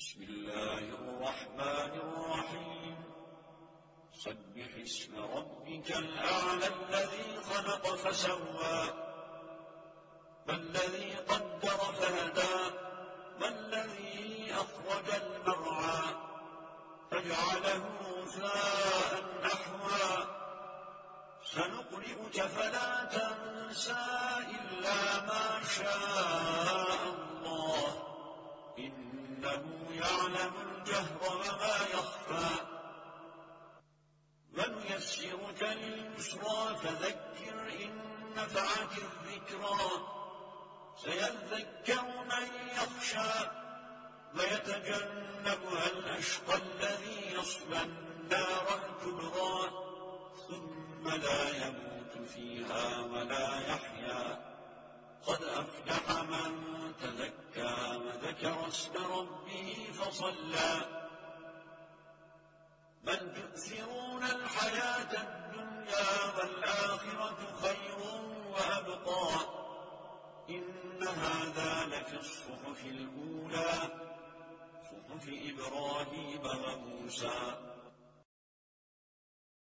بسم الله الرحمن الرحيم سبح اسم ربك الأعلى الذي خلق فسوى والذي قدر فهدى والذي أخرج المرعى فجعله غثاء أحوى سنقرئك فلا تنسى إلا ما شاء الله إنه يعلم الجهر وما يخفى ونيسرك لليسرى فذكر إن نفعت الذكرى سيذكر من يخشى ويتجنبها الأشقى الذي يصلى النار الكبرى ثم لا يموت فيها ولا يحيا قد أفلح من تزكى وذكر اسم ربه فصلى بل تؤثرون الحياة الدنيا والآخرة خير وأبقى إن هذا لفي الصحف الأولى صحف إبراهيم وموسى